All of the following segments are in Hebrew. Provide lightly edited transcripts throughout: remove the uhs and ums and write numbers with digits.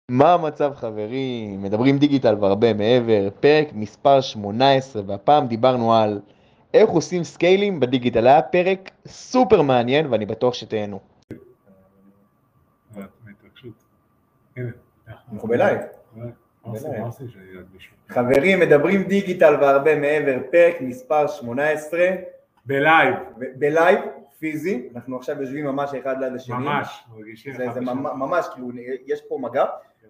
מה המצב חברים? מדברים דיגיטל והרבה מעבר, פרק מספר 18, והפעם דיברנו על איך עושים סקיילינג בדיגיטל. היה פרק סופר מעניין ואני בטוח שתהנו. אנחנו בלייב. חברים, מדברים דיגיטל והרבה מעבר, פרק מספר 18. בלייב, פיזי. אנחנו עכשיו יושבים ממש אחד ליד השני. ממש, מרגישים. זה ממש, כאילו, יש פה מגע.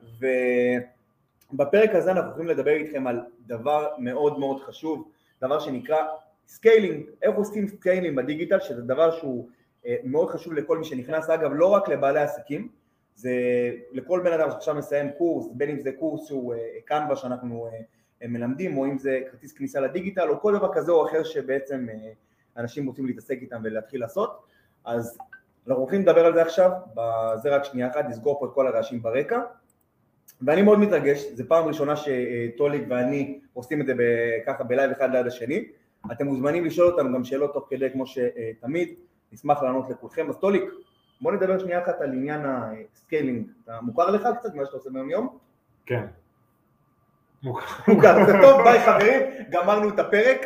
ובפרק הזה אנחנו הולכים לדבר איתכם על דבר מאוד מאוד חשוב, דבר שנקרא סקיילינג. איך עושים סקיילינג בדיגיטל, שזה דבר שהוא מאוד חשוב לכל מי שנכנס, אגב, לא רק לבעלי עסקים, זה לכל בן אדם שעכשיו מסיים קורס, בין אם זה קורס שהוא קנבה שאנחנו מלמדים, או אם זה כרטיס כניסה לדיגיטל, או כל דבר כזה או אחר שבעצם אנשים רוצים להתעסק איתם ולהתחיל לעשות. אז אנחנו הולכים לדבר על זה עכשיו, זה רק שנייה אחת, נסגור פה את כל הרעשים ברקע, ואני מאוד מתרגש, זו פעם ראשונה שטוליק ואני עושים את זה ככה בלייב אחד ליד השני. אתם מוזמנים לשאול אותנו גם שאלות תוך כדי כמו שתמיד, נשמח לענות לכולכם. אז טוליק, בוא נדבר שנייה אחת על עניין הסקיילינג. אתה מוכר לך קצת מה שאתה עושה ביום יום? כן. מוכר, זה טוב, ביי חברים, גמרנו את הפרק.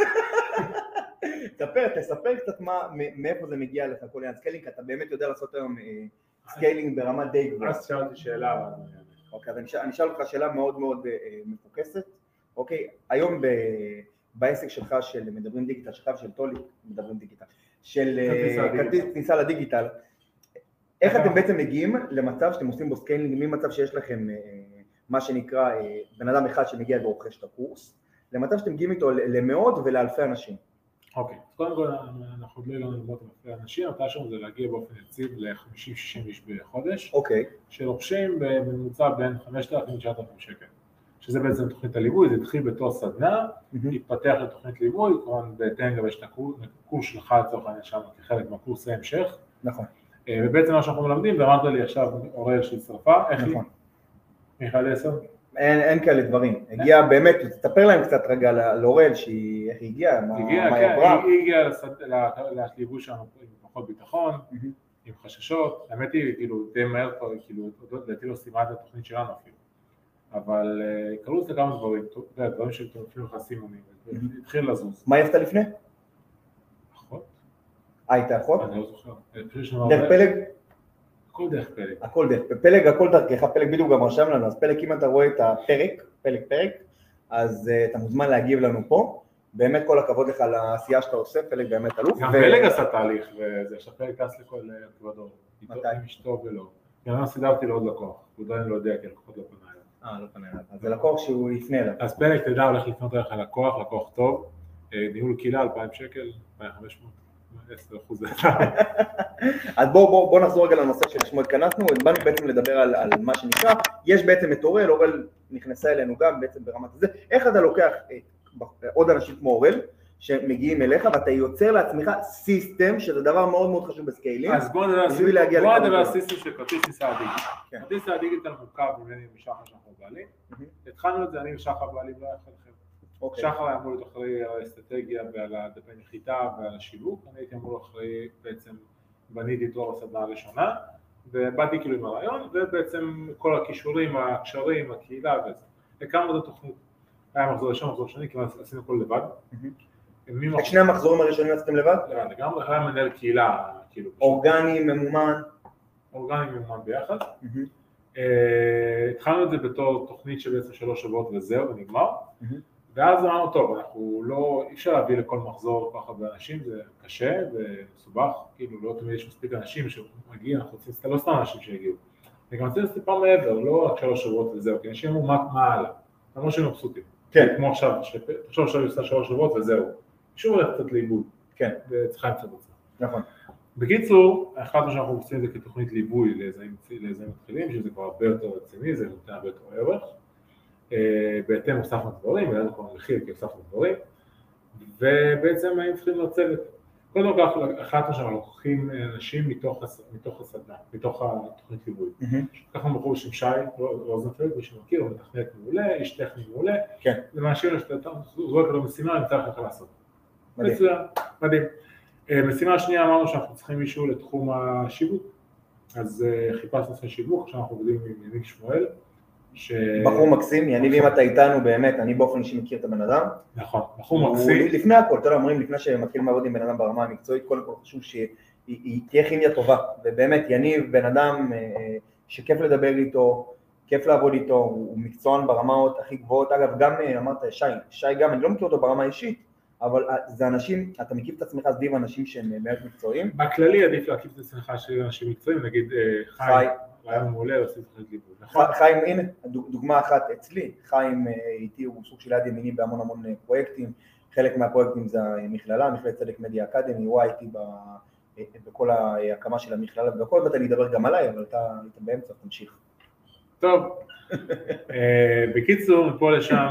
תספר קצת מאיפה זה מגיע לך כל עניין סקיילינג, אתה באמת יודע לעשות היום סקיילינג ברמה די גבוהה. אז שאלתי שאלה. אוקיי, אז אני אשאל אותך שאלה מאוד מאוד מפוקסת. אוקיי, היום בעסק שלך של מדברים דיגיטל, שלך ושל טוליק מדברים דיגיטל, של כרטיס כניסה לדיגיטל, איך אתם בעצם מגיעים למצב שאתם עושים בו סקיילינג, ממצב שיש לכם מה שנקרא בן אדם אחד שמגיע ורוכש את הקורס, למצב שאתם מגיעים איתו למאות ולאלפי אנשים? אוקיי, אז קודם כל אנחנו עוד לא הגענו למאות אלפי אנשים, המטרה שלנו זה להגיע באופן יציב ל-50-60 איש בחודש, שרוכשים בממוצע בין 5,000 ל-9,000 שקל, שזה בעצם תוכנית הליווי. זה התחיל בתור סדנה, התפתח לתוכנית ליווי, כמובן בהתאם גם יש את הקורס שלך לצורך העניין שם כחלק מהקורס ההמשך. נכון. ובעצם מה שאנחנו מלמדים, ואמרת לי עכשיו אוראל שהצטרפה, איך היא? מיכל 10? אין כאלה דברים. הגיעה באמת, תספר להם קצת רגע לאוראל איך היא הגיעה, מה היא עברה. היא הגיעה לליווי שלנו עם פחות ביטחון, עם חששות. האמת היא, כאילו, די מהר כבר, כאילו, לדעתי לא סיימה את התוכנית שלנו אפילו. אבל קראו לזה כמה דברים, דברים שאפילו לך סימונים, התחיל לזוז. מה יפתה לפני? אחות. הייתה אחות? אני לא זוכר. דרך פלג? הכל דרך פלג. הכל דרך פלג, הכל דרכך, פלג בדיוק גם רשם לנו, אז פלג אם אתה רואה את הפרק, פרק, אז אתה מוזמן להגיב לנו פה, באמת כל הכבוד לך על העשייה שאתה עושה, פלג באמת אלוף. גם פלג עשה תהליך, וזה עכשיו פלג טס לכל כבודו, מתי? עם אשתו ולא. גם סידרתי לעוד לקוח, הוא עדיין לא יודע כי לקוחות לא פנה אליו. לא פנה אליו, אז זה לקוח שהוא יפנה אליו. אז פלג תדע הולך לפנות אליך לקוח טוב, ניהול קהילה 2,000 שקל, 2,500. 10%. אז בואו נחזור רגע לנושא שלשמו התכנסנו. באנו בעצם לדבר על מה שנקרא, יש בעצם את אוראל נכנסה אלינו גם בעצם ברמת הזה. איך אתה לוקח עוד אנשים כמו אוראל שמגיעים אליך ואתה יוצר לעצמך סיסטם, שזה דבר מאוד מאוד חשוב בסקיילינג. אז בואו נדבר על סיסטם של כרטיס כניסה לדיגיטל. כרטיס הדיגיטל מורכב ממני משחר שאנחנו בעלים. התחלנו את זה, אני ושחר בעלים לא יכול לכם. שחר היה אמור להיות אחראי על האסטרטגיה ועל הדפי נחיתה ועל השיווק, אני הייתי אמור אחראי, בעצם בניתי איתו בסדנה הראשונה, ובאתי כאילו עם הרעיון, ובעצם כל הכישורים, הקשרים, הקהילה וזה. הקמנו את התוכנית, היה מחזור ראשון, מחזור שני, כמעט עשינו הכל לבד. את שני המחזורים הראשונים עשיתם לבד? לגמרי, היה מנהל קהילה, כאילו. אורגני, ממומן? אורגני, ממומן ביחד. התחלנו את זה בתור תוכנית שבעצם 3 שבועות וזהו, ונגמר. ואז אמרנו, טוב, אנחנו לא, אי אפשר להביא לכל מחזור ככה באנשים, זה קשה ומסובך, כאילו לא תמיד יש מספיק אנשים שמגיעים, אנחנו רוצים, לא סתם אנשים שהגיעו. וגם רוצים טיפה מעבר, לא רק 3 שבועות וזהו, כי אנשים אמרו מה הלאה, למרות שהם מבסוטים. כן. כמו עכשיו, עכשיו עושה 3 שבועות וזהו. שוב הולך קצת לאיבוד. כן. וצריכה למצוא את זה. נכון. בקיצור, החלטנו שאנחנו עושים את זה כתוכנית ליווי ליזמים מתחילים, שזה כבר הרבה יותר רציני, זה נותן הרבה יותר ערך. בהתאם הוספנו דברים, ולנו כבר מחיר כי הוספנו דברים, ובעצם היינו צריכים לצוות. קודם כל החלטנו שאנחנו לוקחים אנשים מתוך הסדנה, מתוך התוכנית ליווי. לקחנו בחור בשם שי רוזנפלד, מי שמכיר, הוא מתכנת מעולה, איש טכני מעולה, ומאשים זרוק לו משימה, אני צריך לך לעשות. מצוין, מדהים. משימה השנייה אמרנו שאנחנו צריכים מישהו לתחום השיווק, אז חיפשנו עושה שיווק, עכשיו אנחנו עובדים עם יניב שמואל. בחור מקסים, יניב אם אתה איתנו באמת, אני באופן אישי מכיר את הבן אדם. נכון, בחור מקסים. לפני הכל, אתה יודע, אומרים לפני שמתחילים לעבוד עם בן אדם ברמה המקצועית, קודם כל חשוב שהיא תהיה כימיה טובה, ובאמת יניב בן אדם שכיף לדבר איתו, כיף לעבוד איתו, הוא מקצוען ברמות הכי גבוהות, אגב גם אמרת שי גם, אני לא מכיר אותו ברמה אישית, אבל זה אנשים, אתה מקיף את עצמך סביב אנשים שהם באמת מקצועיים. בכללי עדיף להקיף את עצמך סביב אנשים מקצועיים, נגיד חיים, רעיון מעולה, עושים תוכנית ליווי. חיים, הנה, דוגמה אחת אצלי, חיים איתי הוא סוג של יד ימיני בהמון המון פרויקטים, חלק מהפרויקטים זה המכללה, מכללת צדק מדיה אקדמי, הוא הייתי בכל ההקמה של המכללה, ובכל זאת אני אדבר גם עליי, אבל אתה באמצע, תמשיך. טוב, בקיצור, מפה לשם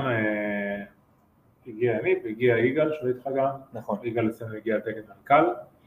הגיע אני, והגיע יגאל, שהוא איתך גם, נכון. יגאל אצלנו הגיע לתקן מנכ"ל,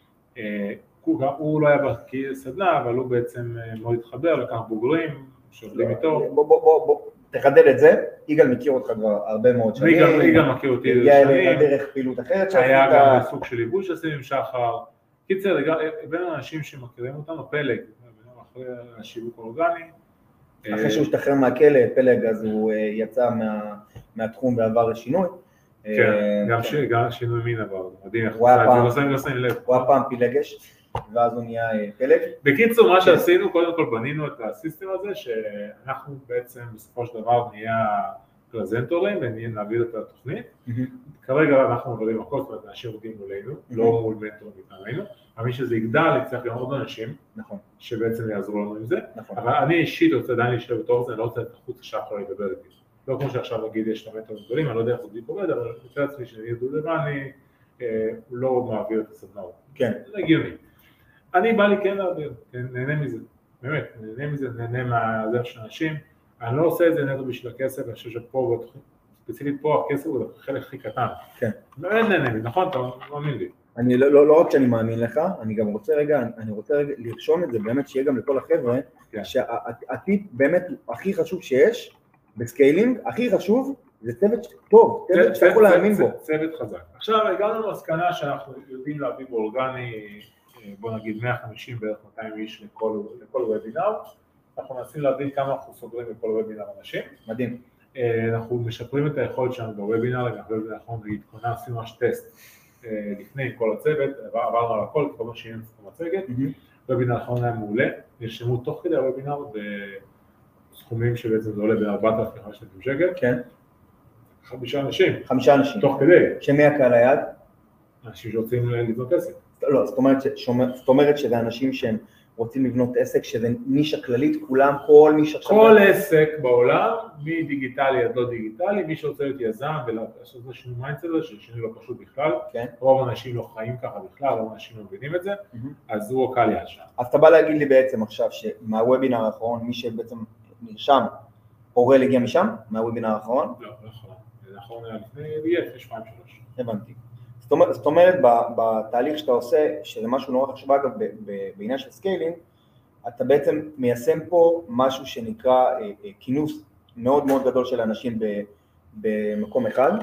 הוא לא היה בסדנה, אבל הוא בעצם מאוד התחבר, לקח בוגרים, שעובדים איתו. בוא, תחדד את זה, יגאל מכיר אותך כבר הרבה מאוד שנים. יגאל מכיר אותי שנים. הגיע דרך פעילות אחרת. היה גם סוג של ליווי שעשינו עם שחר. קיצר, בין האנשים שמכירים אותנו, פלג, אחרי השיווק האורגני. אחרי שהוא השתחרר מהכלא, פלג, אז הוא יצא מהתחום ועבר לשינוי. כן, גם שינוי מין עבר, מדהים. הוא היה פעם פילגש, ואז הוא נהיה פלג. בקיצור, מה שעשינו, קודם כל בנינו את הסיסטם הזה, שאנחנו בעצם בסופו של דבר נהיה פרזנטורים, ונעביר את התוכנית. כרגע אנחנו עובדים הכל, זאת אומרת, אנשים עובדים מולנו, לא מול מנטורים מטעמנו, אבל מי שזה יגדל, יצטרך גם עוד אנשים, שבעצם יעזרו לנו עם זה. אבל אני אישית רוצה עדיין להישאר בתור זה, אני לא רוצה את החוץ השחר לדבר איתי. לא כמו שעכשיו נגיד יש את המנטורים גדולים, אני לא יודע איך זה בדיוק עובד, אבל אני רוצה לעצמי שאני ידעו לבא, הוא לא מעביר את הסדנאות. כן. זה הגיוני. אני בא לי כן להעביר, נהנה מזה, באמת, נהנה מזה, נהנה מהעזר של אנשים, אני לא עושה את זה נטו בשביל הכסף, אני חושב שפה, ספציפית פה, הכסף הוא החלק הכי קטן. כן. באמת נהנה מזה, נכון? אתה מאמין לי. אני לא רק שאני מאמין לך, אני גם רוצה רגע לרשום את זה, באמת שיהיה גם לכל החבר'ה, שהעתיד באמת הכי חשוב שיש, בסקיילינג, הכי חשוב, זה צוות טוב, צוות שאתה יכול להאמין בו. צוות חזק. עכשיו, הגענו למסקנה שאנחנו יודעים להביא באורגני, בוא נגיד 150 בערך 200 איש לכל וובינר, אנחנו מנסים להבין כמה אנחנו סוגרים בכל וובינר אנשים. מדהים. אנחנו משפרים את היכולת שלנו בוובינר, אנחנו נגיד קונה, עשינו ממש טסט לפני עם כל הצוות, עברנו על הכל, כל מה שיהיה את המצגת, וובינר האחרון היה מעולה, נרשמו תוך כדי הוובינר בסכומים שבעצם זה עולה ב4,500 שקל. כן. 5 אנשים. 5 אנשים. תוך כדי. שמי הקהל היעד? אנשים שרוצים לבנות עסק. לא, זאת אומרת שזה אנשים שהם רוצים לבנות עסק, שזה נישה כללית, כולם, כל מי שעכשיו... כל עסק בעולם, מדיגיטלי עד לא דיגיטלי, מי שרוצה להיות יזם ולעשות את השינוי מיינדסט הזה, ששינוי לא פשוט בכלל, רוב האנשים לא חיים ככה בכלל, רוב האנשים לא מבינים את זה, אז הוא הקהל יעד שם. אז אתה בא להגיד לי בעצם עכשיו שמהוובינר האחרון, מי שבעצם נרשם, אורל הגיע משם, מהוובינר האחרון? לא, זה האחרון היה לפני 2-3. הבנתי. זאת אומרת, בתהליך שאתה עושה, שזה משהו נורא חשוב אגב בעניין של סקיילינג, אתה בעצם מיישם פה משהו שנקרא כינוס מאוד מאוד גדול של אנשים במקום אחד,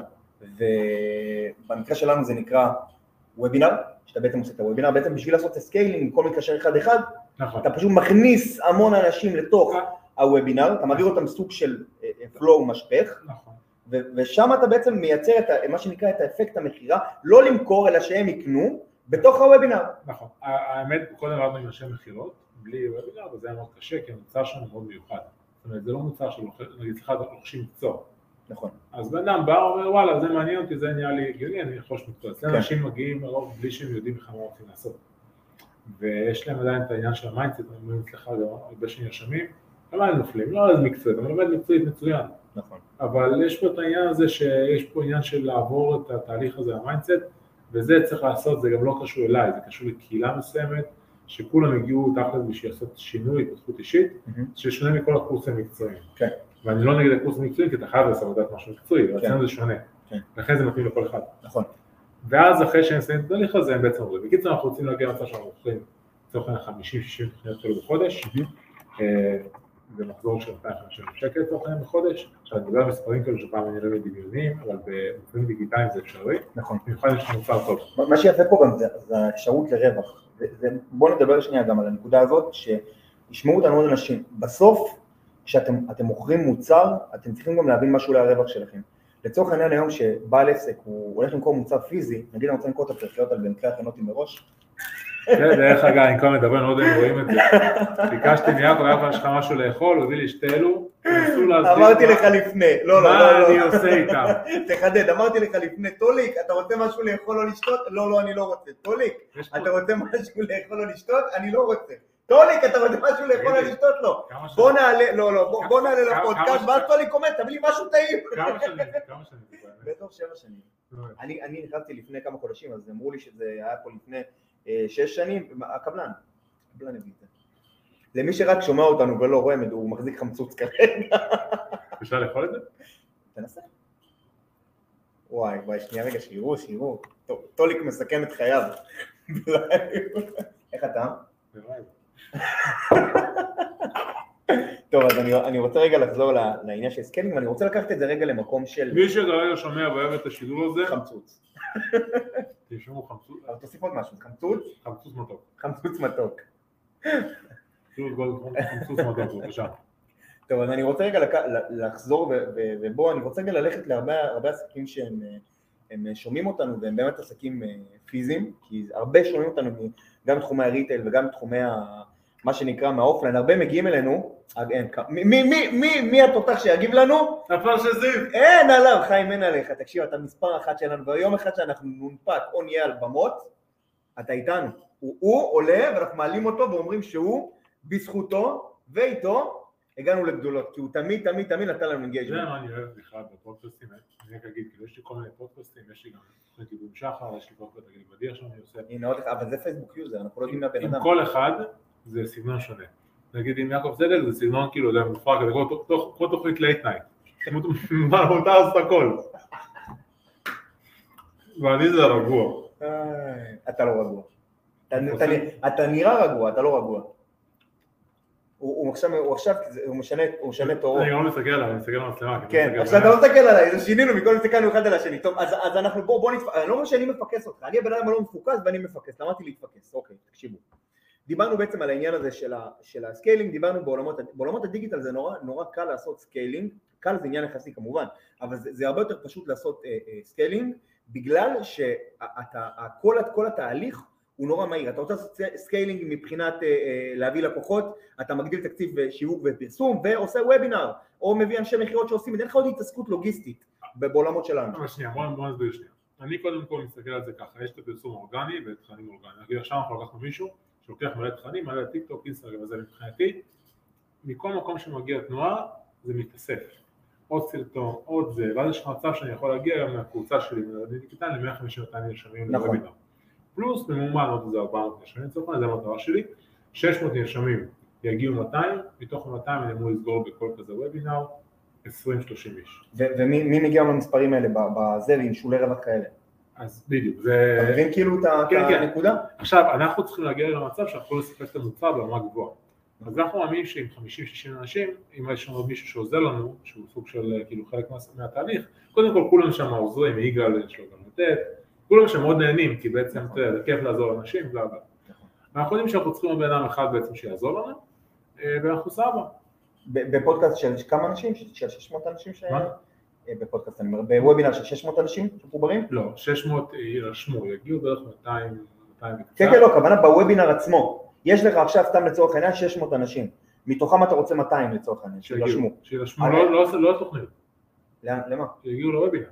ובמקרה שלנו זה נקרא וובינר, שאתה בעצם עושה את הוובינר, בעצם בשביל לעשות את הסקיילינג, כל מתקשר אחד, אתה פשוט מכניס המון אנשים לתוך הוובינר, אתה מעביר אותם סוג של פלואו משפך, ושם אתה בעצם מייצר את מה שנקרא את האפקט המחירה, לא למכור אלא שהם יקנו בתוך הוובינר. נכון, האמת קודם עבדנו עם אנשי מחירות, בלי וובינר, וזה היה מאוד קשה, כי המוצר שלנו מאוד מיוחד. זאת אומרת, זה לא מוצר של לוחשים מקצוע. נכון. אז בן אדם בא ואומר, וואלה, זה מעניין אותי, זה נהיה לי הגיוני, אני אחוש מקצוע. אצלנו אנשים מגיעים לרוב בלי שהם יודעים בכלל מה רוצים לעשות. ויש להם עדיין את העניין של המיינדסט, הם אומרים אצלך גם הרבה שנרשמים, למה הם נופלים? לא על מקצועית, אבל לומד מקצועית מצוין. נכון. אבל יש פה את העניין הזה שיש פה עניין של לעבור את התהליך הזה, המיינדסט, וזה צריך לעשות, זה גם לא קשור אליי, זה קשור לקהילה מסוימת, שכולם הגיעו תחת בשביל לעשות שינוי, התפתחות אישית, ששונה מכל הקורסים המקצועיים. כן. ואני לא נגד הקורסים המקצועיים, כי אתה חייב לעשות עבודת משהו מקצועי, ואצלנו זה שונה. לכן זה מתאים לכל אחד. נכון. ואז אחרי שהם מסיימים את התהליך הזה, הם בעצם אומרים. בקיצור, אנחנו רוצים להגיע למצב שאנחנו הולכים לצורך 50-60 תוכניות כאלה בחודש, ומחזור של 250 שקל תוכן בחודש. עכשיו, אני מדבר מספרים כאלה שפעם אני לא דמיוניים, אבל במקרים דיגיטליים זה אפשרי. נכון. במיוחד יש מוצר טוב. מה שיפה פה גם זה האפשרות לרווח. בואו נדבר שנייה גם על הנקודה הזאת, ישמעו אותנו עוד אנשים. בסוף, כשאתם מוכרים מוצר, אתם צריכים גם להבין משהו להרווח שלכם. לצורך העניין היום שבעל עסק, הוא הולך למכור מוצר פיזי, נגיד אני רוצה למכור את הפרחיות על במקרה הכנותי מראש. כן, דרך אגב, אני כבר מדבר, אני לא יודע אם רואים את זה. ביקשתי מיעקב, היה לך משהו לאכול, הוא הביא לי שתי אלו, ניסו להסביר. אמרתי לך לפני, לא. מה אני עושה איתם? תחדד, אמרתי לך לפני, טוליק, אתה רוצה משהו לאכול או לשתות? לא, אני לא רוצה. טוליק, אתה רוצה משהו לאכול או לשתות? אני לא רוצה. טוליק, אתה רוצה משהו לאכול או לשתות? לא. בוא נעלה לפודקאסט, ואז טוליק אומר, תביא לי משהו טעים. כמה שנים? בטח 7 שנים. אני נכנסתי לפני כמה חודשים, אז אמרו לי שזה היה פה לפני 6 שנים, הקבלן הביא את זה. למי שרק שומע אותנו ולא רואה, הוא מחזיק חמצוץ כרגע. אפשר לאכול את זה? תנסה. וואי, שנייה רגע, שיראו. טוליק מסכן את חייו. איך אתה? טוב, אז אני רוצה רגע לחזור לעניין של סקיילינג, ואני רוצה לקחת את זה רגע למקום של... מי שרגע שומע ואוהב את השידור הזה... חמצוץ. תשמעו חמצוץ. אבל תוסיף עוד משהו, חמצוץ? חמצוץ מתוק. חמצוץ מתוק. חמצוץ מתוק, בבקשה. טוב, אז אני רוצה רגע לחזור, ובוא, אני רוצה רגע ללכת להרבה עסקים שהם שומעים אותנו, והם באמת עסקים פיזיים, כי הרבה שומעים אותנו גם בתחומי הריטייל וגם בתחומי מה שנקרא מהאופליין, הרבה מגיעים אלינו, מי התותח שיגיב לנו? הפר של זיו. אין עליו, חיים, אין עליך, תקשיב, אתה מספר אחת שלנו, ויום אחד שאנחנו נונפק או נהיה על במות, אתה איתנו. הוא עולה ואנחנו מעלים אותו ואומרים שהוא, בזכותו ואיתו, הגענו לגדולות, כי הוא תמיד נתן לנו אינגייג'מנט. זה מה אני אוהב בכלל בפודקאסטים, אני רק אגיד, יש לי כל מיני פודקאסטים, יש לי גם תוכנית עיבוד שחר, יש לי פודקאסט תגיד בדיר שאני עושה. הנה עוד אחד, אבל זה פייסבוק יוזר, אנחנו לא יודעים מהבן אדם. עם כל אחד זה סגנון שונה. נגיד עם יעקב צדק זה סגנון כאילו, זה מופרק, זה כמו תוכנית לייט נייט. מותר לעשות הכל. ואני זה רגוע. אתה לא רגוע. אתה נראה רגוע, אתה לא רגוע. הוא משנה תורו. אני גם לא מסתכל עליו, אני מסתכל על המצלמה. כן, עכשיו אתה לא מסתכל עליי, זה שינינו, מכל מסתכלנו אחד על השני. טוב, אז אנחנו בוא נתפקס, אני לא אומר שאני מפקס אותך, אני הבן אדם הלא מפוקס ואני מפקס, למדתי להתפקס, אוקיי, תקשיבו. דיברנו בעצם על העניין הזה של הסקיילינג, דיברנו בעולמות הדיגיטל, זה נורא קל לעשות סקיילינג, קל זה עניין יחסי כמובן, אבל זה הרבה יותר פשוט לעשות סקיילינג, בגלל שכל התהליך הוא נורא מהיר. אתה רוצה לעשות סקיילינג מבחינת להביא לקוחות, אתה מגדיל תקציב שיווק ופרסום ועושה וובינר, או מביא אנשי מכירות שעושים, אין לך עוד התעסקות לוגיסטית בעולמות שלנו. אבל שנייה, בוא נסביר שנייה. אני קודם כל מסתכל על זה ככה, יש את הפרסום אורגני ותכנים אורגני. נגיד עכשיו אנחנו לקחנו מישהו שלוקח מלא תכנים, מלא טיק טוק, אינסטגרם, וזה מבחינתי, מכל מקום שמגיע תנועה זה מתאסף. עוד סרטון, עוד זה, ואז יש מצב שאני יכול להגיע גם מהקבוצה שלי, דיגיטל, ל-152 נרשמים לוובינר. פלוס ממומן עוד איזה 400 נרשמים, לצורך זה המטרה שלי, 600 נרשמים יגיעו 200, מתוך 200 אני אמור לסגור בכל כזה וובינר, 20-30 איש. ומי מגיע למספרים האלה בזה, עם שולי רווח כאלה? אז בדיוק, זה... אתה מבין כאילו את הנקודה? עכשיו, אנחנו צריכים להגיע למצב שאנחנו לא נספק את המוצר ברמה גבוהה. אז אנחנו מאמינים שעם 50-60 אנשים, אם יש לנו מישהו שעוזר לנו, שהוא סוג של כאילו חלק מהתהליך, קודם כל כולם שם עוזרים, יגאל יש לו גם לתת, כולם שם מאוד נהנים, כי בעצם זה כיף לעזור לאנשים, ואנחנו יודעים שאנחנו צריכים בן אדם אחד בעצם שיעזור לנו, ואנחנו סבא. בפודקאסט של כמה אנשים? של 600 אנשים? מה? בפודקאסט, אני אומר, בוובינר של 600 אנשים שמחוברים? לא, 600 יירשמו, יגיעו בערך 200 וקצת. כן, לא, כוונה בוובינר עצמו. יש לך עכשיו סתם לצורך העניין 600 אנשים, מתוכם אתה רוצה 200 לצורך העניין, שירשמו, לא התוכנית. למה? שיגיעו לוובינר.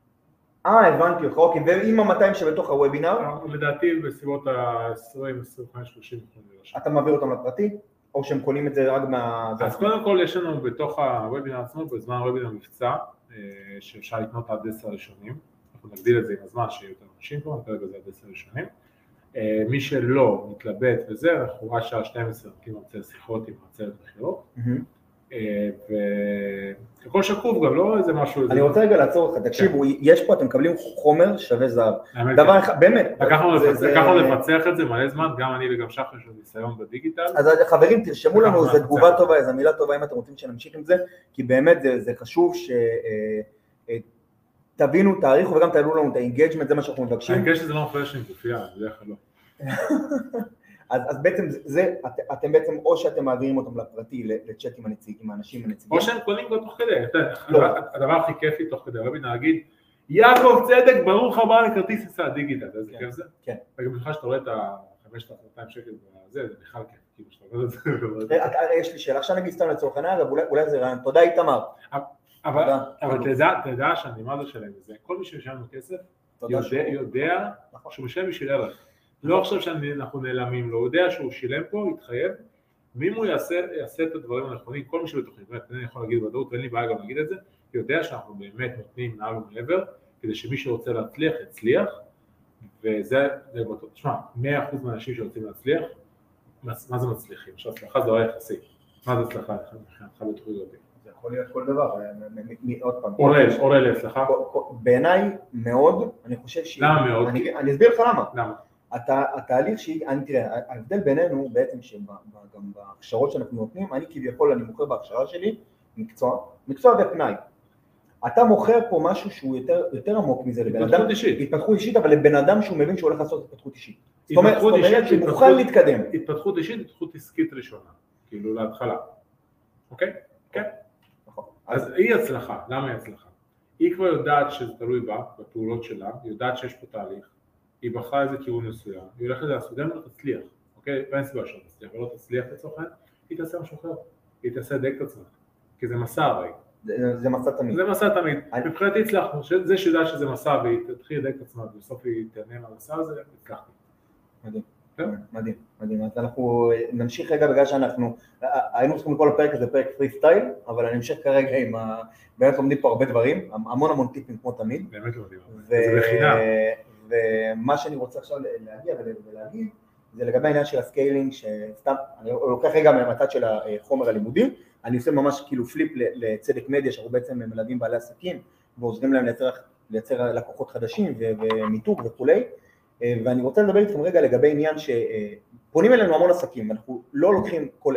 הבנתי אותך, אוקיי, ועם ה-200 שבתוך הוובינר? לדעתי בסביבות ה-20, 25, 30. אתה מעביר אותם לפרטי? או שהם קונים את זה רק מה... אז קודם כל יש לנו בתוך הוובינר עצמו, בזמן הוובינר מבצע, שאפשר לקנות עד 10 ראשונים, אנחנו נגדיל את זה עם הזמן שיהיו יותר אנשים פה, נקרא בזה עד 10 ראשונים. מי שלא מתלבט וזה, אנחנו עד שעה 12 נקים מצל שיחות עם מצלת מכירות, וכל שקוף גם לא איזה משהו... אני רוצה רגע לעצור אותך, תקשיבו, יש פה, אתם מקבלים חומר שווה זהב, דבר אחד, באמת. לקחנו לפצח את זה מלא זמן, גם אני וגם שחר יש לנו ניסיון בדיגיטל. אז חברים, תרשמו לנו איזו תגובה טובה, איזו מילה טובה, אם אתם רוצים שנמשיך עם זה, כי באמת זה חשוב תבינו, תאריכו וגם תעלו לנו את האינגייג'מנט, זה מה שאנחנו מבקשים. האינגייג'מנט זה לא מפריע שאני גופייה, בדרך כלל לא. אז בעצם אתם בעצם, או שאתם מעבירים אותם לפרטי, לצ'אט עם האנשים הנציגים. או שהם קונים כבר תוך כדי, הדבר הכי כיפי תוך כדי, רבי נגיד, יעקב צדק, ברוך הבא לכרטיס טיסה דיגיטל, איזה כיף זה? כן. וגם בכלל שאתה רואה את ה-5,200 שקל זה בכלל כיף, כאילו שאתה רואה את זה. יש לי שאלה, עכשיו נגיד סתם לצורך העניין, אולי זה רעיון, תודה איתמר. אבל תדע שאני מה זה שלם בזה, כל מי שמשלם לו כסף יודע שהוא משלם בשביל ערך. לא עכשיו שאנחנו נעלמים לו, הוא יודע שהוא שילם פה, התחייב, ואם הוא יעשה את הדברים הנכונים, כל מי שבתוכנית, אני יכול להגיד בוודאות, ואין לי בעיה גם להגיד את זה, יודע שאנחנו באמת נותנים מעל ומעבר, כדי שמי שרוצה להצליח, יצליח, וזה בטוח. תשמע, 100% מהאנשים שרוצים להצליח, מה זה מצליחים? שהצלחה זה לא יחסי. מה זה הצלחה? אחד בתוכנית אותי. זה יכול להיות כל דבר, עוד פעם. עולה להצלחה? בעיניי מאוד, אני חושב ש... למה מאוד? אני אסביר לך למה. למה? התהליך תראה, ההבדל בינינו בעצם שגם בהכשרות שאנחנו נותנים, אני כביכול, אני מוכר בהכשרה שלי מקצוע ופנאי. אתה מוכר פה משהו שהוא יותר עמוק מזה לבן אדם. התפתחות אישית. התפתחות אישית, אבל לבן אדם שהוא מבין שהוא הולך לעשות התפתחות אישית. זאת אומרת שהוא מוכן להתקדם. התפתחות אישית, התפתחות עסקית ראשונה, כאילו להתחלה. אוקיי? כן. נכון. אז היא הצלחה, למה היא הצלחה? היא כבר יודעת שזה תלוי בה, בפעולות שלה, היא יודעת שיש פה תהליך, היא בחרה איזה כיוון מסוים, היא הולכת לעשות, גם לא תצליח, אוקיי? ואין סיבה שלא תצליח, ולא תצליח לצורך, היא תעשה משהו אחר, היא תעשה דק את עצמך, כי זה מסע הרי. זה מסע תמיד. זה מסע תמיד. מבחינתי הצלחנו, זה שיודע שזה מסע והיא תתחיל לדק את עצמה, ובסוף היא תענה מהמסע הזה, הצלחתי. מדהים, מדהים. אז אנחנו נמשיך רגע בגלל שאנחנו, היינו צריכים לכל הפרק הזה פרק פרי סטייל, אבל אני אמשיך כרגע עם, באמת לומדים פה הרבה דברים, המון טיפים כמו תמיד. באמת לומדים, זה בחינם. ומה שאני רוצה עכשיו להגיע ולהגיד, זה לגבי העניין של הסקיילינג, שסתם, אני לוקח רגע מהצד של החומר הלימודי, אני עושה ממש כאילו פליפ לצדק מדיה, שאנחנו בעצם מלווים בעלי עסקים, ועוזרים להם לייצר לקוחות חדשים ומיתוג וכולי, ואני רוצה לדבר איתכם רגע לגבי עניין שפונים אלינו המון עסקים, אנחנו לא לוקחים כל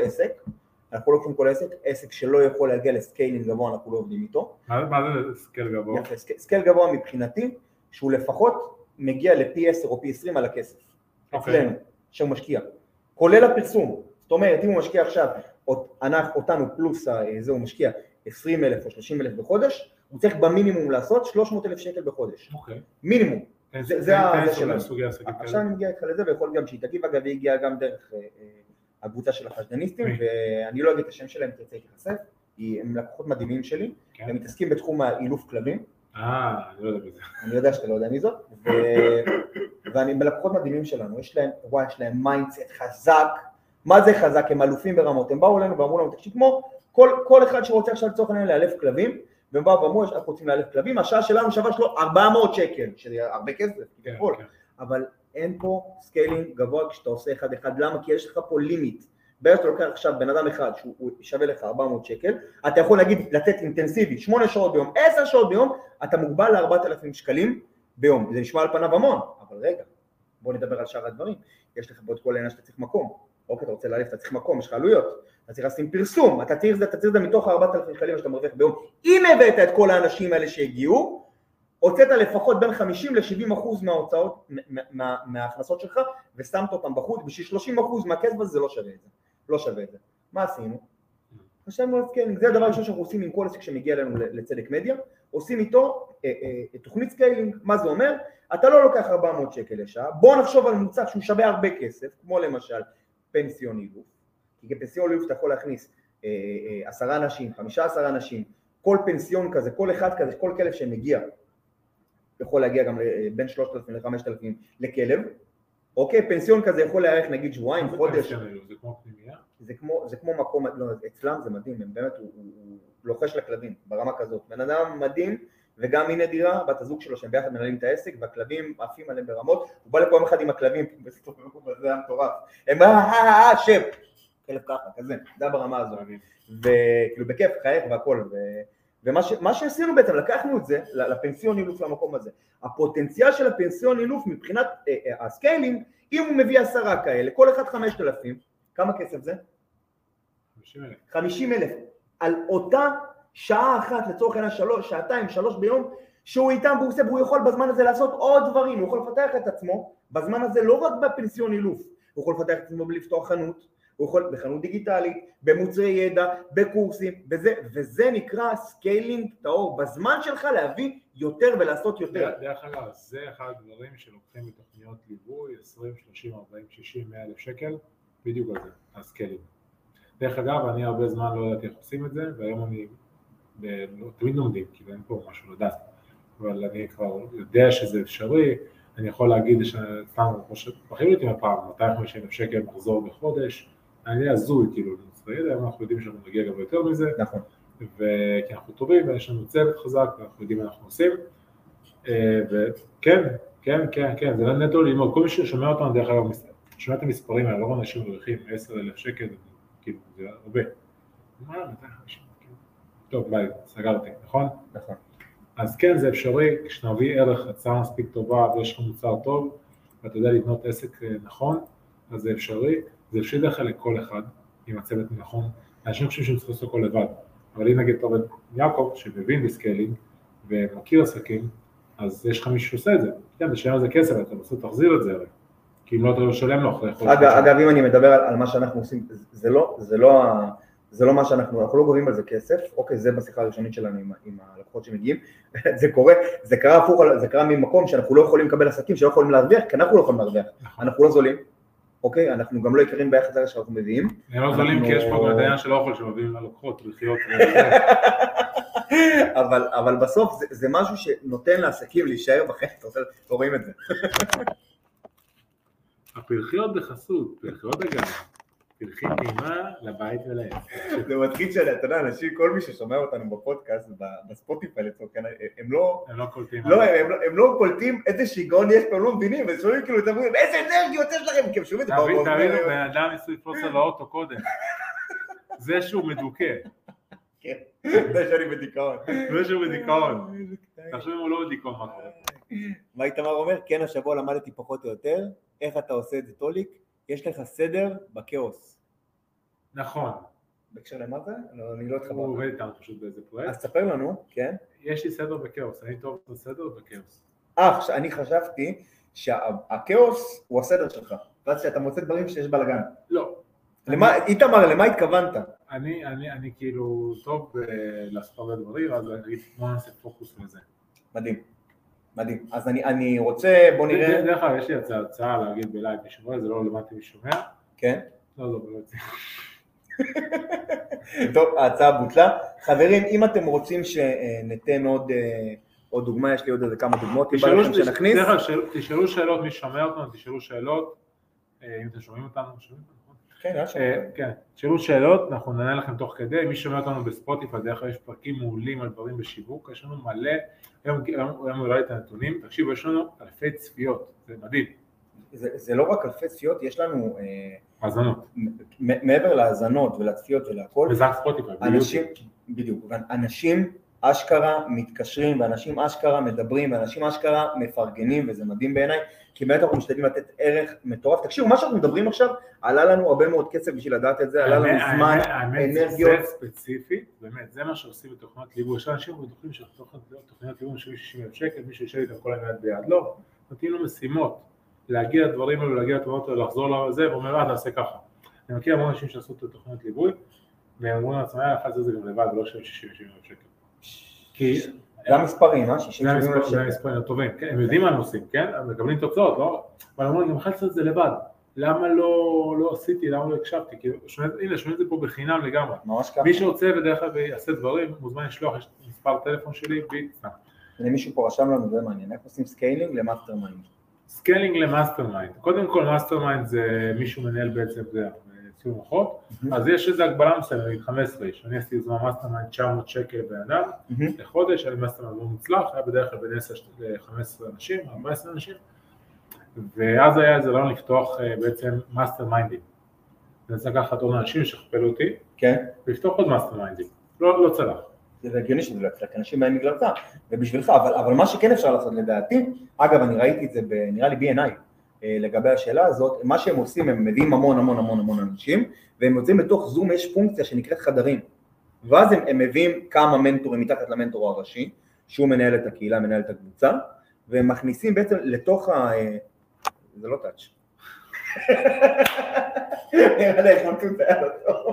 עסק, עסק שלא יכול להגיע לסקיילינג גבוה, אנחנו לא עובדים איתו. מה זה סקייל גבוה? סקייל גבוה מבחינתי, שהוא לפחות מגיע לפי 10 או פי 20 על הכסף, אצלנו, שהוא משקיע, כולל הפרסום. זאת אומרת, אם הוא משקיע עכשיו, אותנו פלוס, הוא משקיע 20,000 או 30,000 בחודש, הוא צריך במינימום לעשות 300,000 שקל בחודש. מינימום. זה שלנו. עכשיו אני מגיע איתך לזה, ויכול גם שהיא תגיב, אגב, היא הגיעה גם דרך הקבוצה של החשדניסטים, ואני לא אגיד את השם שלהם, תרצה להתחשף, הם לקוחות מדהימים שלי, הם מתעסקים בתחום האילוף כלבים. אני לא יודע בזה. אני יודע שאתה לא יודע מי זאת, ואני בלקוחות מדהימים שלנו, יש להם מיינדסט חזק, מה זה חזק? הם אלופים ברמות, הם באו אלינו ואמרו לנו, תקשיב, כמו כל אחד שרוצה עכשיו לצורך העניין לאלף כלבים, והם באו ואמרו, אנחנו רוצים לאלף כלבים, השעה שלנו שווה שלו 400 שקל, שזה הרבה כסף, אבל אין פה סקיילינג גבוה כשאתה עושה אחד, למה? כי יש לך פה לימיט, בעצם אתה לוקח עכשיו בן אדם אחד שהוא שווה לך 400 שקל, אתה יכול להגיד לתת אינטנסיבי 8 שעות ביום, 10 שעות ביום, אתה מוגבל ל4,000 שקלים ביום, זה נשמע על פניו המון, אבל רגע, בוא נדבר על שאר הדברים, יש לך בעוד כל העניין שאתה צריך מקום, אוקיי, אתה רוצה להלף, אתה צריך מקום, יש לך עלויות, אתה צריך לשים פרסום, אתה צריך את זה מתוך 4,000 שקלים שאתה מרוויח ביום, אם הבאת את כל האנשים האלה שהגיעו, הוצאת לפחות בין 50 ל-70% מההוצאות, מההכנסות שלך, ושמת אותם בחוץ, בשביל 30% מהכסף הזה זה לא שווה את זה. מה עשינו? חשבנו על סקיילינג, זה הדבר הראשון שאנחנו עושים עם כל עסק שמגיע אלינו לצדק מדיה, עושים איתו תוכנית סקיילינג. מה זה אומר? אתה לא לוקח 400 שקל לשעה, בוא נחשוב על מוצר שהוא שווה הרבה כסף, כמו למשל פנסיון אילוף, כי כפנסיון אילוף אתה יכול להכניס 10 אנשים, 15 אנשים, כל פנסיון כזה, כל אחד כזה, כל כלב שמגיע, יכול להגיע גם בין 3,000 ל-5,000 לכלב, אוקיי, פנסיון כזה יכול להאריך נגיד שבועיים, חודש. זה כמו פנימיה? זה כמו מקום, לא, אצלם זה מדהים, באמת הוא לוחש לכלבים, ברמה כזאת. בן אדם מדהים, וגם הנה דירה, בת הזוג שלו שהם ביחד מנהלים את העסק, והכלבים עפים עליהם ברמות, הוא בא לפה יום אחד עם הכלבים, זה היה מטורף. הם שם, כלב ככה, כזה, זה ברמה הזו. וכאילו בכיף, חייך והכל. ומה שעשינו בעצם, לקחנו את זה לפנסיון אילוף למקום הזה. הפוטנציאל של הפנסיון אילוף מבחינת הסקיילינג, אם הוא מביא 10 כאלה, כל אחד 5,000, כמה כסף זה? 50,000. על אותה שעה אחת, לצורך העניין 3, שעתיים, 3 ביום, שהוא איתם והוא יכול בזמן הזה לעשות עוד דברים, הוא יכול לפתח את עצמו, בזמן הזה לא רק בפנסיון אילוף, הוא יכול לפתח את עצמו בלפתוח חנות, הוא יכול בחנות דיגיטלית, במוצרי ידע, בקורסים, וזה נקרא סקיילינג טהור, בזמן שלך להביא יותר ולעשות יותר. דרך אגב, זה אחד הדברים שלוקחים בתוכניות ליווי, 20, 30, 40, 60, 100 אלף שקל, בדיוק על זה, הסקיילינג. דרך אגב, אני הרבה זמן לא ידעתי איך עושים את זה, והיום אני תמיד לומדים, כי אין פה משהו לדעת, אבל אני כבר יודע שזה אפשרי, אני יכול להגיד שסתם, כמו שבחילו אותי מהפעם, 250,000 שקל מחזור בחודש, אני הזוי, כאילו, אנחנו יודעים שאנחנו נגיע גם יותר מזה, נכון. וכי אנחנו טובים, ויש לנו צוות חזק, ואנחנו יודעים מה אנחנו עושים, וכן, זה לא נטו ללמוד, כל מי ששומע אותנו דרך אגב, שומע את המספרים האלה, לא אנשים מרוויחים 10,000 שקל, כאילו, זה הרבה. מה, 250? טוב, ביי, סגרתי, נכון? נכון. אז כן, זה אפשרי, כשנביא ערך, הצעה מספיק טובה, ויש לך מוצר טוב, ואתה יודע לבנות עסק נכון, אז זה אפשרי, זה אפשרי דרך כלל לכל אחד, עם הצוות נכון, אנשים חושבים שהם צריכים לעשות הכל לבד, אבל אם נגיד טוב את יעקב, שמבין בסקיילינג, ומכיר עסקים, אז יש לך מישהו שעושה את זה, כן, תשלם על זה כסף, אתה בסוף תחזיר את זה הרי, כי אם לא אתה לא שלם לו אחרי חודש. אגב, אם אני מדבר על מה שאנחנו עושים, זה לא מה אנחנו לא גובים על זה כסף, אוקיי, זה בשיחה הראשונית שלנו עם הלקוחות שמגיעים, זה קורה, זה קרה הפוך, זה קרה ממקום שאנחנו לא יכולים לקבל עסקים, שלא יכולים להרוויח, כי אנחנו לא יכולים להרוויח, אנחנו לא זולים, אוקיי, אנחנו גם לא יקרים ביחד הזה שאנחנו מביאים. הם לא זולים כי יש פה גדיין שלא יכול שמביאים ללקוחות, לחיות. אבל בסוף זה משהו שנותן לעסקים להישאר בחיים, לא רואים את זה. הפרחיות בחסות, פרחיות הגנה. פרחי טעימה לבית ולהם. זה מתחיל אתה יודע, אנשים, כל מי ששומע אותנו בפודקאסט, בספוטיפיי לצורך, הם לא קולטים איזה שיגעון יש פה, הם לא מבינים, והם שומעים כאילו, אתם אומרים, איזה אנרגיות יש לכם, כי הם שומעים את זה. תבינו, בן אדם ניסו לפרוץ על האוטו קודם. זה שהוא מדוכא. כן, זה שאני בדיכאון. זה שהוא בדיכאון. תחשוב אם הוא לא בדיכאון, מה קורה? מה איתמר אומר? כן, השבוע למדתי פחות או יותר, איך אתה עושה את זה טוליק? יש לך סדר בכאוס. נכון. בקשר למה זה? אני לא אתחבר. הוא עובד איתנו פשוט באיזה פרויקט. אז תספר לנו, כן. יש לי סדר בכאוס, אני טוב בסדר בכאוס. אני חשבתי שהכאוס הוא הסדר שלך, ואז שאתה מוצא דברים שיש בלגן. לא. איתמר, למה התכוונת? אני כאילו טוב לעשות הרבה דברים, אז אני אגיד, בוא נעשה פוקוס לזה. מדהים. אז אני רוצה, בוא נראה. דרך כלל, יש לי הצעה להגיד בלייב, מי שומע, זה לא למדתי מי שומע. כן? לא יוצא. טוב, ההצעה בוטלה. חברים, אם אתם רוצים שניתן עוד דוגמה, יש לי עוד איזה כמה דוגמאות, שנכניס. תשאלו שאלות, מי שומע אותנו, תשאלו שאלות, אם אתם שומעים אותנו, כן, תשאלו שאלות, אנחנו נענה לכם תוך כדי, מי שומע אותנו בספוטיפיי, דרך כלל יש פרקים מעולים על דברים בשיווק, יש לנו מלא, היום ראיתי את הנתונים, תקשיבו, יש לנו אלפי צפיות, זה מדהים. זה לא רק אלפי צפיות, יש לנו האזנות. מעבר להאזנות ולצפיות ולהכל, וזה ספוטיפיי, בדיוק, אנשים אשכרה מתקשרים, ואנשים אשכרה מדברים, ואנשים אשכרה מפרגנים, וזה מדהים בעיניי, כי באמת אנחנו משתדלים לתת ערך מטורף. תקשיבו, מה שאנחנו מדברים עכשיו, עלה לנו הרבה מאוד כסף בשביל לדעת את זה, עלה לנו זמן, אנרגיות. זה ספציפי, באמת, זה מה שעושים בתוכניות ליווי. יש אנשים בטוחים שתוכניות ליווי משהו 60,000 שקל, מישהו ישב איתם כל היד ביד, לא, נותנים לו משימות, להגיע לדברים האלו, להגיע לתמונות האלו, לחזור לזה, ואומר, תעשה ככה. אני מכיר המון אנשים שעשו את התוכניות ליווי, והם אומרים לעצמם, אחד זה גם לבד, ולא 60,000 שקל. זה המספרים, זה המספרים הטובים, הם יודעים מה הם עושים, כן? הם מקבלים תוצאות, לא? אבל אמרו, גם חלצת את זה לבד, למה לא עשיתי, למה לא הקשבתי? הנה, שומעים את זה פה בחינם לגמרי. מי שרוצה בדרך כלל ויעשה דברים, מוזמן לשלוח, יש מספר טלפון שלי, ביצע. מישהו פה רשם לנו, זה מעניין, איך עושים סקיילינג למאסטרמיינד? סקיילינג למאסטרמיינד, קודם כל מאסטרמיינד זה מישהו מנהל בעצם, זה ציון מוחות, אז יש איזו הגבלה מסוימת, 15 איש, אני עשיתי זמן מאסטרמיינד 900 שקל באדם, לחודש, אני מאסטרמיינד לא מוצלח, היה בדרך כלל בין 10 ל-15 אנשים, 14 אנשים, ואז היה איזה רעיון לפתוח בעצם מאסטרמיינדים, אני צריך לקחת עוד אנשים שכפלו אותי, ולפתוח עוד מאסטרמיינדים, לא צלח. זה הגיוני שזה לא יצלח, אנשים באים בגללך ובשבילך, אבל מה שכן אפשר לעשות לדעתי, אגב אני ראיתי את זה נראה לי B&I, לגבי השאלה הזאת, מה שהם עושים, הם מביאים המון אנשים, והם יוצאים בתוך זום, יש פונקציה שנקראת חדרים, ואז הם מביאים כמה מנטורים מתחת למנטור הראשי, שהוא מנהל את הקהילה, מנהל את הקבוצה, והם מכניסים בעצם לתוך זה לא טאץ'. נראה לי חמצות היה לו טוב.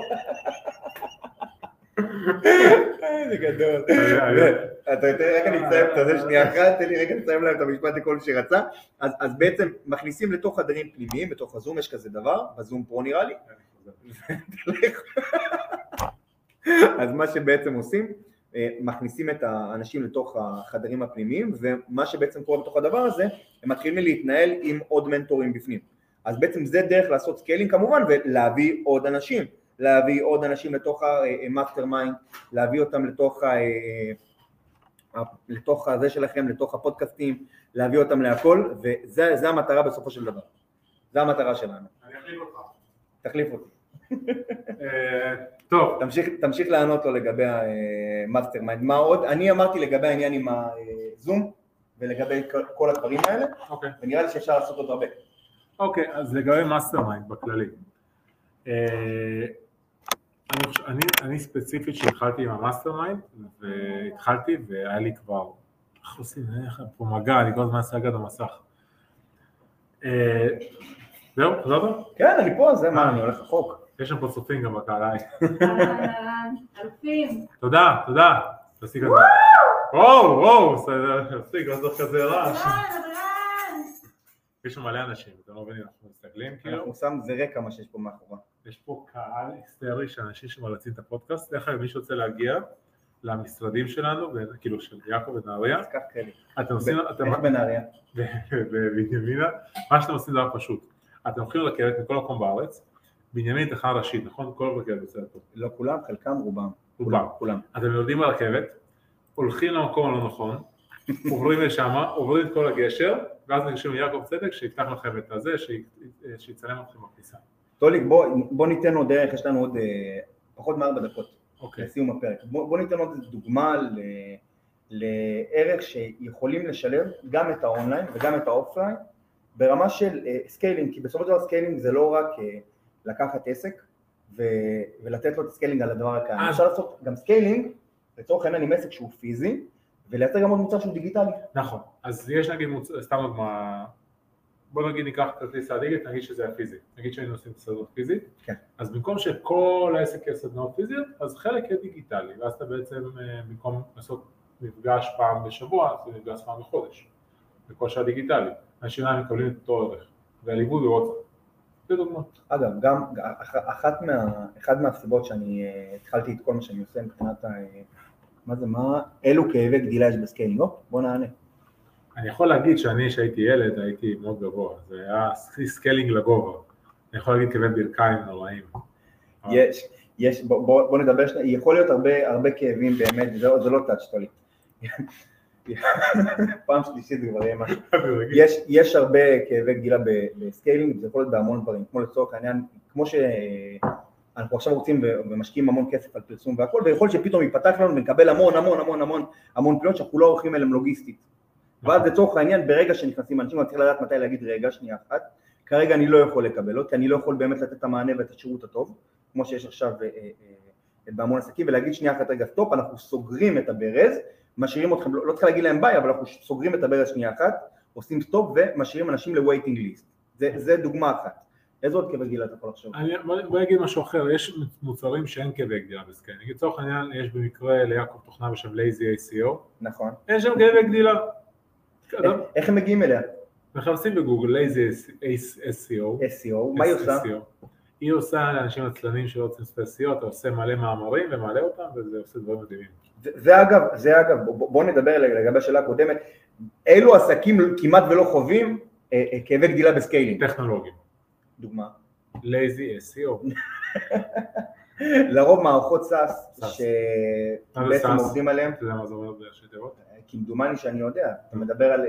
זה גדול. אתה יותר רגע נסיים את זה שנייה אחת, תן לי רגע נסיים להם את המשפט לכל שרצה. אז בעצם מכניסים לתוך חדרים פנימיים, בתוך הזום יש כזה דבר, בזום פרו נראה לי. אז מה שבעצם עושים, מכניסים את האנשים לתוך החדרים הפנימיים, ומה שבעצם קורה בתוך הדבר הזה, הם מתחילים להתנהל עם עוד מנטורים בפנים. אז בעצם זה דרך לעשות סקיילינג כמובן, ולהביא עוד אנשים. להביא עוד אנשים לתוך המאסטר מיינד, להביא אותם לתוך הזה שלכם, לתוך הפודקאסטים, להביא אותם להכל, וזה המטרה בסופו של דבר. זה המטרה שלנו. אני אחליף אותך. תחליף אותי. טוב. תמשיך לענות לו לגבי המאסטר מיינד. מה עוד? אני אמרתי לגבי העניין עם הזום, ולגבי כל הדברים האלה, ונראה לי שאפשר לעשות עוד הרבה. אוקיי, אז לגבי מאסטר מיינד בכללי. אני ספציפית שהתחלתי עם המאסטר מיינד, והתחלתי והיה לי כבר, איך עושים, פה מגע, אני כל הזמן עושה הגד המסך. זהו, חזרת? כן, אני פה, זה מה, אני הולך רחוק. יש שם פה צופים גם בקהל. אלפים. תודה. תעשי כזה. וואו, תפסיק, לא צריך כזה רעש. יש שם מלא אנשים, אתם לא מבינים, אנחנו מסתגלים כאילו. אנחנו שם זה רקע מה שיש פה מאחורה. יש פה קהל היסטרי של אנשים שמרצים את הפודקאסט, דרך אגב מי שרוצה להגיע למשרדים שלנו, כאילו של יעקב ונהריה. אז כך כאלה. אתם עושים... איך בנהריה? בבנימינה, מה שאתם עושים דבר פשוט. אתם הולכים לרכבת מכל מקום בארץ, בנימין תחנה ראשית, נכון? כל רכבת בסדר פה. לא כולם, חלקם, רובם. כולם. אתם יורדים ברכבת, הולכים למקום הלא נכון, עוברים לשם, עוברים את כל הגשר, ואז ניגשים ליעקב צדק שיפתח לכם את הזה, שיצלם אתכם בכניסה. טוליק, בוא ניתן עוד דרך, יש לנו עוד פחות מ4 דקות לסיום הפרק. בוא ניתן עוד דוגמה לערך שיכולים לשלב גם את האונליין וגם את האופליין, ברמה של סקיילינג, כי בסופו של דבר סקיילינג זה לא רק לקחת עסק ולתת לו את הסקיילינג על הדבר הקיים. אפשר לעשות גם סקיילינג, לצורך העניין עם עסק שהוא פיזי, ולייצר גם עוד מוצר שהוא דיגיטלי. נכון, אז יש נגיד סתם דוגמה, בוא נגיד ניקח כרטיס הדיגיט, נגיד שזה היה פיזי, נגיד שהיינו עושים סדנות פיזית, כן. אז במקום שכל העסק יהיה סדנות פיזיות, אז חלק יהיה דיגיטלי, ואז אתה בעצם במקום לעשות מפגש פעם בשבוע, אז זה מפגש פעם בחודש, בכל שעה דיגיטלי, אנשים מקבלים את אותו ערך, והליווי בוואטסאפ, זה דוגמה. אגב, גם אחת מהסיבות שאני התחלתי את כל מה שאני עושה מבחינת אילו כאבי גדילה יש בסקיילינג, בוא נענה. אני יכול להגיד שהייתי ילד, הייתי מאוד גבוה, זה היה סקיילינג לגובה, אני יכול להגיד כאבי ברכיים נוראים. יש, בוא נדבר, יכול להיות הרבה כאבים באמת, זה לא טאץ' טולי. פעם שלישית זה כבר יהיה משהו. יש הרבה כאבי גדילה בסקיילינג, זה יכול להיות בהמון דברים, כמו לצורך העניין, כמו שאנחנו עכשיו רוצים ומשקיעים המון כסף על פרסום והכל, ויכול שפתאום ייפתח לנו ונקבל המון פניות שאנחנו לא עורכים אליהם לוגיסטית. ואז לצורך העניין, ברגע שנכנסים אנשים, אני צריך לדעת מתי להגיד רגע, שנייה אחת, כרגע אני לא יכול לקבל, כי אני לא יכול באמת לתת את המענה ואת השירות הטוב, כמו שיש עכשיו בהמון עסקים, ולהגיד שנייה אחת רגע סטופ, אנחנו סוגרים את הברז, משאירים אתכם, לא צריך להגיד להם ביי, אבל אנחנו סוגרים את הברז שנייה אחת, עושים סטופ ומשאירים אנשים ל-waiting list. זה דוגמה אחת. איזה עוד כאבי גדילה אתה יכול לחשוב? בוא נגיד משהו אחר, יש מוצרים שאין כאבי גדילה בסקיילינג. נגיד לצורך העניין, יש במקרה ליעקב תוכנה בשם Lazy ACO. נכון. יש שם כאבי גדילה. איך הם מגיעים אליה? מחפשים בגוגל Lazy SEO. מה היא עושה? היא עושה לאנשים עצלנים שלא רוצים ספייסיות, אתה עושה מלא מאמרים ומעלה אותם, וזה עושה דברים מדהימים. זה אגב, בוא נדבר לגבי השאלה הקודמת, אילו עסקים כמעט ולא חווים כאבי גדילה בסקיילינג? טכנולוגיים. דוגמה? Lazy SEO. לרוב מערכות SaaS שבעצם עובדים עליהם. אתה יודע מה זה אומר בראשי תיבות? כמדומני שאני יודע, אתה מדבר על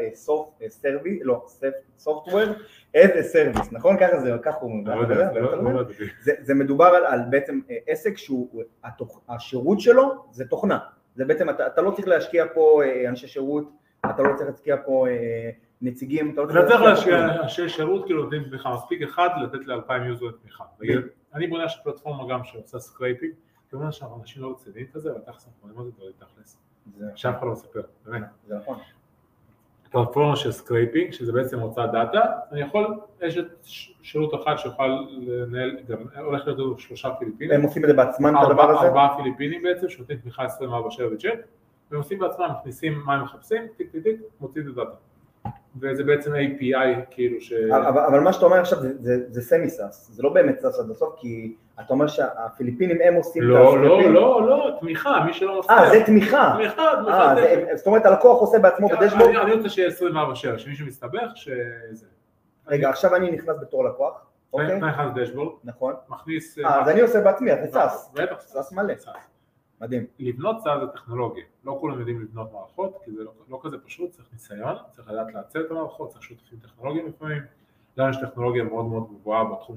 software as a service, נכון? ככה הוא מדבר. זה מדובר על בעצם עסק שהשירות שלו זה תוכנה. זה בעצם, אתה לא צריך להשקיע פה אנשי שירות, אתה לא צריך להשקיע פה נציגים. אתה צריך להשקיע אנשי שירות, כאילו נותנים תמיכה, מספיק אחד לתת ל2,000 יוזר תמיכה. אני בונה של פלטפורמה גם שעושה סקרייפינג, כמובן שאנשים לא רציניים כזה, אבל תכלס, אנחנו יודעים מה זה דברים תכלס. שאף אחד לא מספר, באמת. זה נכון. פלטפורמה של סקרייפינג, שזה בעצם הוצאת דאטה, יש את שירות אחד שיוכל לנהל, גם הולך להיות 3 פיליפינים. הם עושים את זה בעצמם, את הדבר הזה? 4 פיליפינים בעצם, שנותנים תמיכה 24/7 בצ'אט, והם עושים בעצמם, מכניסים מה הם מחפשים, טיק טיק טיק, מוצאים את הדאטה. וזה בעצם API כאילו ש... אבל מה שאתה אומר עכשיו זה סמי סאס, זה לא באמת סאס עד הסוף, כי אתה אומר שהפיליפינים הם עושים את הסקרייפינג. לא, תמיכה, מי שלא מפתח. זה תמיכה. זאת אומרת הלקוח עושה בעצמו בדשבורד. אני רוצה שיהיה 24/7, שמישהו מסתבך שזה... רגע, עכשיו אני נכנס בתור לקוח, אוקיי? אתה נכנס דשבורד, נכון. מכניס... אז אני עושה בעצמי, זה סאס. בטח. סאס מלא. מדהים. לבנות סאס זה טכנולוגיה, לא כולם יודעים לבנות מערכות, כי זה לא כזה פשוט, צריך ניסיון, צריך לדעת לעצב את המערכות, צריך שותפים טכנולוגיים לפעמים, לנו יש טכנולוגיה מאוד מאוד גבוהה בתחום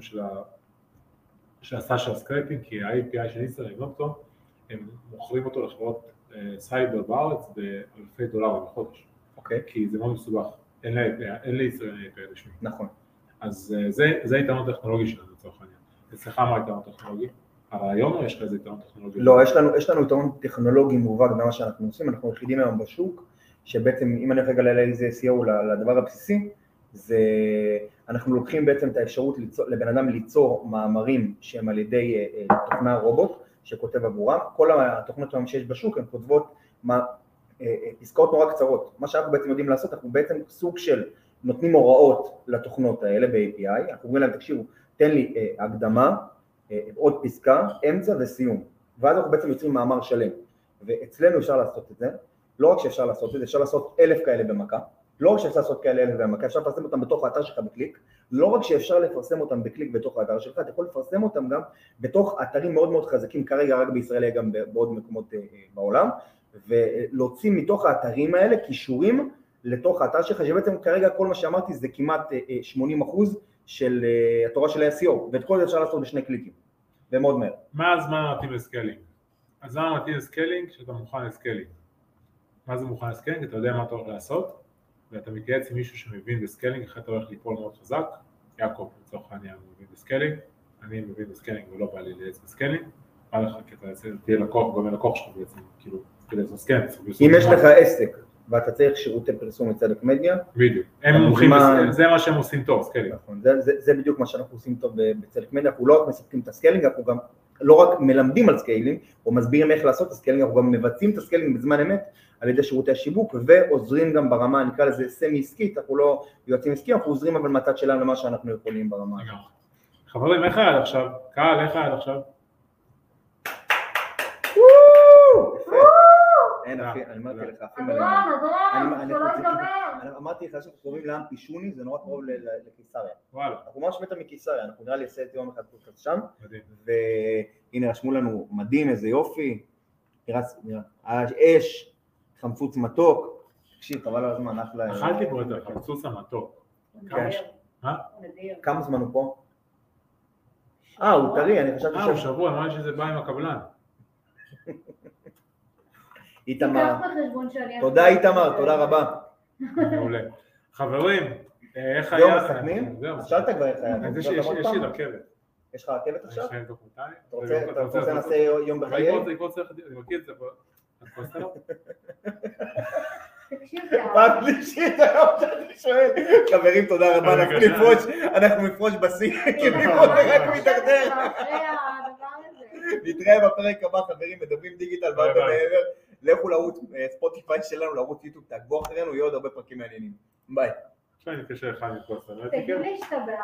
שעשה של הסקרייפינג, כי ה-API של אינסטר לבנות אותו, הם מוכרים אותו לחברות סייבר בארץ באלפי דולרים בחודש, כי זה מאוד מסובך, אין לי ישראל API רשמי. נכון. אז זה היתרון הטכנולוגי שלנו לצורך העניין. אצלך מה היתרון הטכנולוגי? הרעיון או יש לך איזה יתרון טכנולוגי? לא, יש לנו יתרון טכנולוגי מובהק במה שאנחנו עושים, אנחנו יחידים היום בשוק, שבעצם אם אני רגע לאיזה SEO לדבר הבסיסי, זה אנחנו לוקחים בעצם את האפשרות לבן אדם ליצור מאמרים שהם על ידי תוכנה רובוט שכותב עבורם, כל התוכנות שיש בשוק הן כותבות פסקאות נורא קצרות, מה שאנחנו בעצם יודעים לעשות, אנחנו בעצם סוג של נותנים הוראות לתוכנות האלה ב-API, אנחנו אומרים להם תקשיבו, תן לי הקדמה, עוד פסקה, אמצע וסיום, ואז אנחנו בעצם יוצרים מאמר שלם, ואצלנו אפשר לעשות את זה, לא רק שאפשר לעשות את זה, אפשר לעשות 1,000 כאלה במכה, לא רק שאפשר לעשות כאלה 1,000 במכה, אפשר לפרסם אותם בתוך האתר שלך בקליק, לא רק שאפשר לפרסם אותם בקליק בתוך האתר שלך, אתה יכול לפרסם אותם גם בתוך אתרים מאוד מאוד חזקים, כרגע רק בישראל, גם בעוד מקומות בעולם, ולהוציא מתוך האתרים האלה קישורים לתוך האתר שלך, שבעצם כרגע כל מה שאמרתי זה כמעט 80% של התורה של ה-SEO, ואת כל זה אפשר לעשות בשני קליקים, ומאוד מהר. מה הזמן מתאים לסקיילינג? הזמן מתאים לסקיילינג שאתה מוכן לסקיילינג. מה זה מוכן לסקיילינג? אתה יודע מה אתה הולך לעשות, ואתה מתייעץ עם מישהו שמבין בסקיילינג, אחרי אתה הולך ליפול מאוד חזק, יעקב לצורך העניין מבין בסקיילינג, אני מבין בסקיילינג ולא בא לי לייעץ בסקיילינג, בא לך כי אתה תהיה לקוח, גם לקוח שלך בעצם, כאילו, כדי לעשות סקיילינג. אם יש לך עסק, ואתה צריך שירותי פרסום מצדק מדיה, בדיוק, הם מומחים, זה מה שהם עושים טוב, סקיילינג. נכון, זה בדיוק מה שאנחנו עושים טוב בצדק מדיה, אנחנו לא רק מספקים את הסקיילינג, אנחנו גם לא רק מלמדים על סקיילינג, או מסבירים איך לעשות את הסקיילינג, אנחנו גם מבצעים את הסקיילינג בזמן אמת, על ידי שירותי השיווק, ועוזרים גם ברמה, נקרא לזה סמי עסקית, אנחנו לא יועצים עסקיים, אנחנו עוזרים אבל מהצד שלנו למה שאנחנו יכולים ברמה. חברים, איך היה עד עכשיו? קהל, איך היה עד עכשיו? אין, אני אמרתי לך, אמרתי לך שאנחנו קוראים לעם פישוני, זה נורא קרוב לקיסריה. אנחנו ממש מטר מקיסריה, אנחנו נראה לי עושה את יום אחד פודקאסט שם, והנה רשמו לנו מדהים, איזה יופי, אש, חמצוץ מתוק, תקשיב, חבל על הזמן, אחלה. אכלתי פה את החמצוץ המתוק. כמה זמן הוא פה? הוא טרי, אני חשבתי הוא שבוע, אמרתי שזה בא עם הקבלן. איתמר, תודה איתמר, תודה רבה. מעולה. חברים, איך היה? יום מסכמים? שאלת כבר איך היה. יש לי רכבת. יש לך רכבת עכשיו? יש לי דוקומנטרי. אתה רוצה לעשות יום בחיי? אני מכיר את זה, את כבר סתם? פעם שלישית היום שאני שואל. חברים, תודה רבה, אנחנו נפרוש בשיא, כי נפרוש רק מתדרדר. נתראה בפרק הבא, חברים, מדברים דיגיטל והרבה מעבר. לכו לערוץ ספוטיפיי שלנו, לערוץ יוטיוב, תעקבו אחרינו, יהיו עוד הרבה פרקים מעניינים. ביי. עכשיו אני אתקשר לך מפוסט. תגיד לי שאתה